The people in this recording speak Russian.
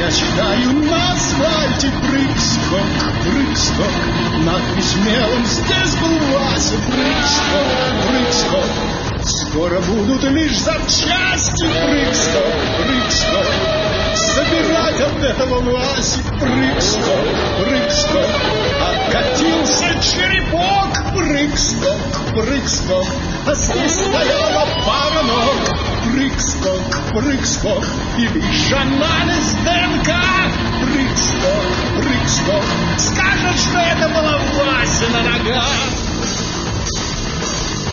Я читаю на асфальте прыг-скок, прыг-скок. Надпись мелом здесь был Вася. Прыг-скок, прыг-скок. Скоро будут лишь запчасти. Прыг-скок, прыг-скок. Собирать от этого Васи. Прыг-скок, прыг-скок. Откатился черепок. Прыг-скок, прыг-скок. А здесь стояла пара ног. Прыг-скок, прыг-скок. И лишь анализ ДНК. Прыг-скок.